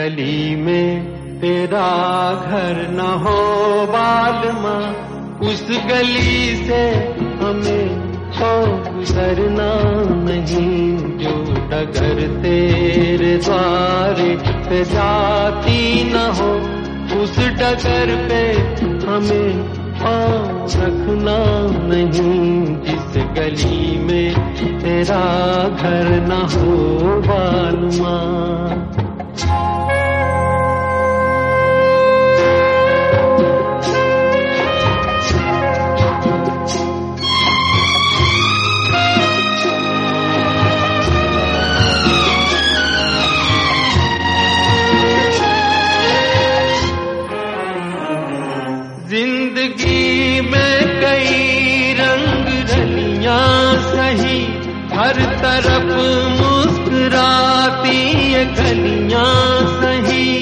गली में तेरा घर न हो बालमा, उस गली से हमें तो गुजरना नहीं। जो डगर तेरे द्वारे पे जाती न हो, उस डगर पे हमें पाँव रखना नहीं। जिस गली में तेरा घर न हो बालमा। जिंदगी में कई रंग रलियां सही, हर तरफ मुस्कुराती ये गलियां सही।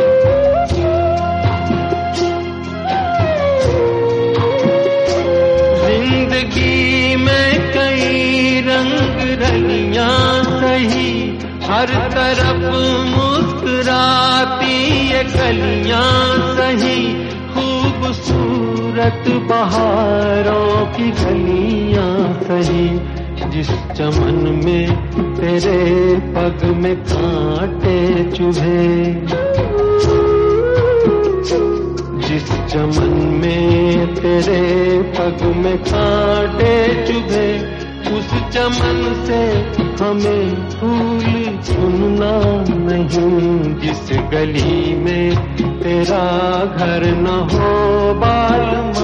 जिंदगी में कई रंग रलियां सही, हर तरफ मुस्कुराती ये गलियां सही। खूबसूरत बहारों की गलियां सही, जिस चमन में तेरे पग में कांटे चुभे। जिस चमन में तेरे पग में कांटे चुभे, उस चमन से हमें फूल चुनना नहीं। जिस गली में तेरा घर न हो बालमा।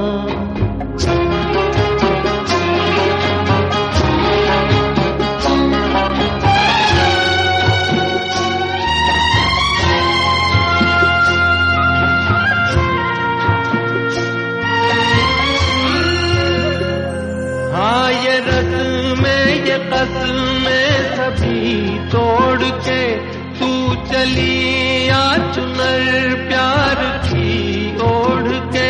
हाँ ये रस्में ये कसमें सभी तोड़ के तू चली आ चुनर प्यार की ओढ़ के।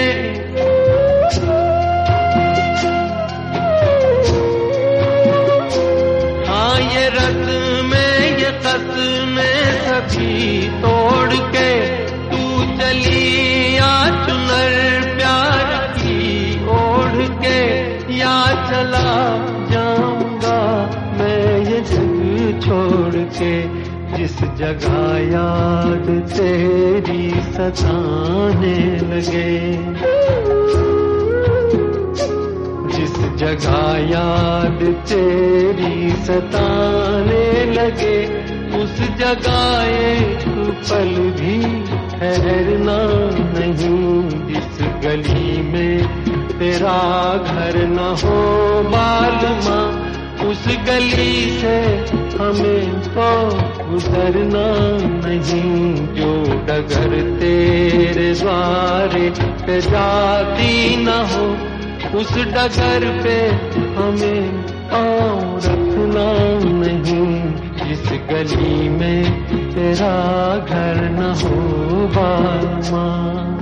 हाँ ये रस्में ये कसमें सभी तोड़ के तू चली आ चुनर प्यार की ओढ़ के। या चला जाऊंगा मैं ये जग छोड़ के, जिस जगह याद तेरी सताने लगे। जिस जगह याद तेरी सताने लगे, उस जगह एक पल भी ठहरना नहीं। जिस गली में तेरा घर न हो बालमा, उस गली से हमें तो गुजरना नहीं। जो डगर तेरे द्वारे पे जाती न हो, उस डगर पे हमें पाँव रखना नहीं। जिस गली में तेरा घर न हो बालमा।